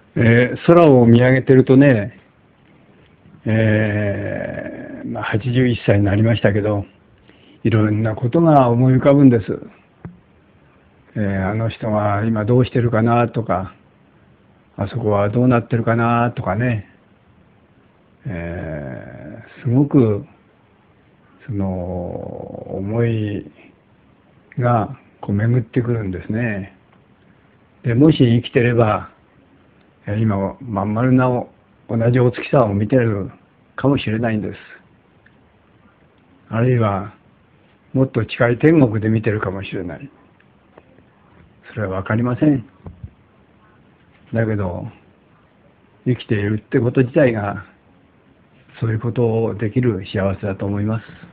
空を見上げてるとね、81歳になりましたけど、いろんなことが思い浮かぶんです。あの人が今どうしてるかなとか、あそこはどうなってるかなとかね、すごくその思いが巡ってくるんですね。でもし生きてれば、今まん丸な同じお月さんを見てるかもしれないんです。あるいはもっと近い天国で見てるかもしれない。それは分かりません。だけど生きているってこと自体がそういうことをできる幸せだと思います。